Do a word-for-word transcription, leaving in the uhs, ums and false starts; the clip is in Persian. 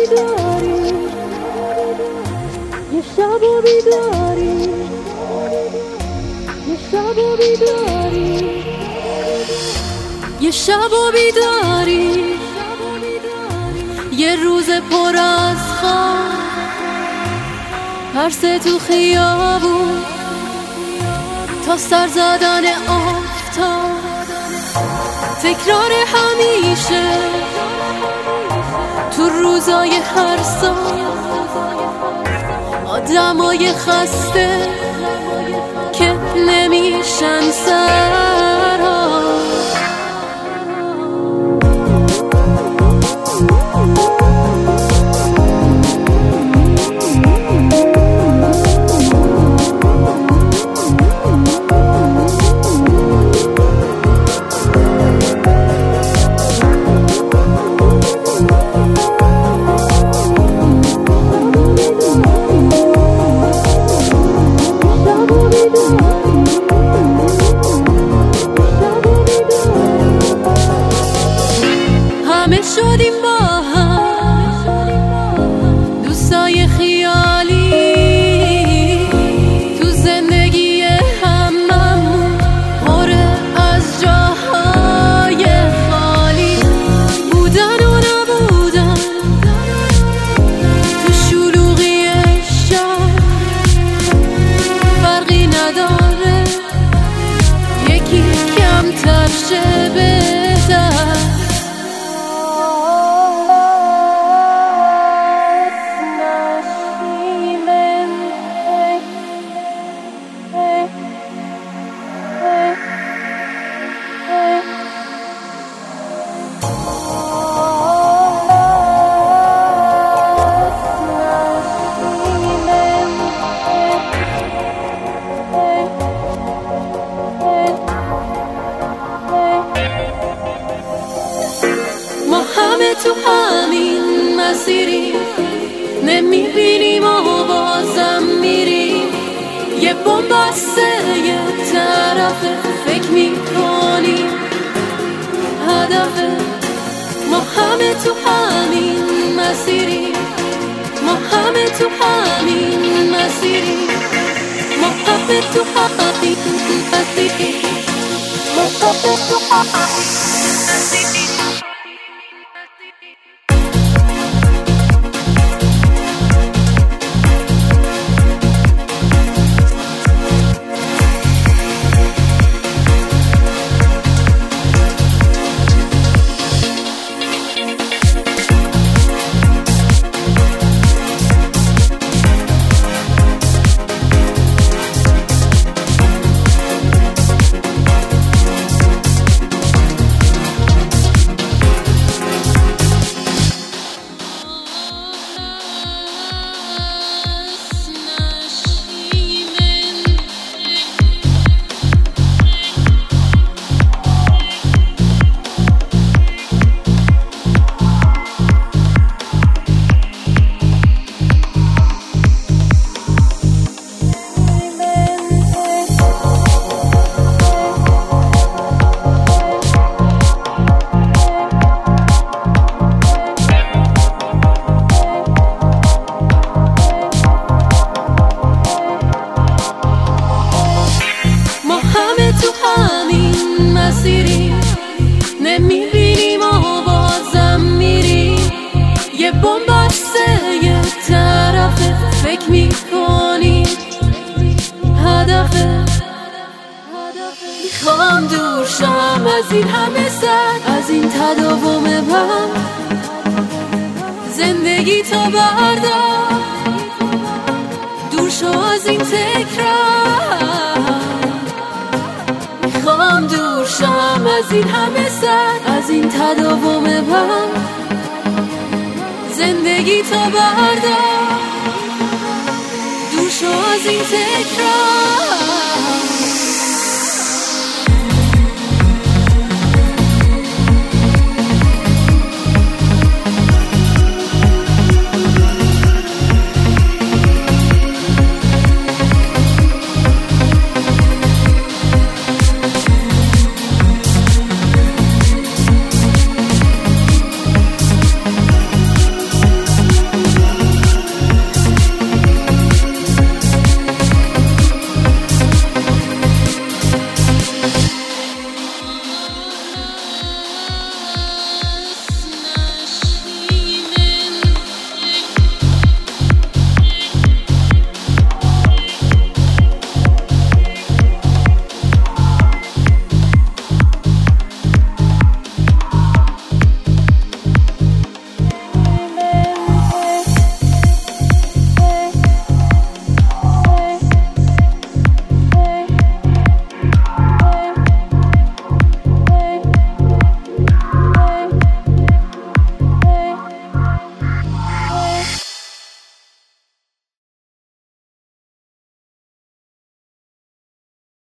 بیداری، یه شب و بیداری، یه شب و بیداری، یه شب و بیداری، یه روز پر از خواب، پرسه تو خیابون تا سر زدن آفتاب، تکرار همیشه تو روزای هر سال، آدمای خسته که نمیشن سرها. شدیم با هم دوستای خیالی، تو زندگی هممون پره از جاهای خالی، بودن و نبودن تو شلوغی شب، فرقی نداره یکی کمتر شه بهتر. تو همین مسیری نمیبینیم و بازم میریم، یه بومبسته یه طرف فکر میکنیم هدفه. ما همه تو همین مسیری، ما همه تو همین مسیری، ما همه تو همین مسیری، ما همه تو همین مسیری. نمیبینیم و بازم میریم، یه بومبسته یه طرف فکر میکنیم هدفه. میخوام دور شم از این همه سر، از این تداوم بم، زندگی تا بردار، دور شو از این تکرار. میخوام دور شم از این همه سر، از این تداوم بم، زندگی تا بردار، دور شو از این تکرار.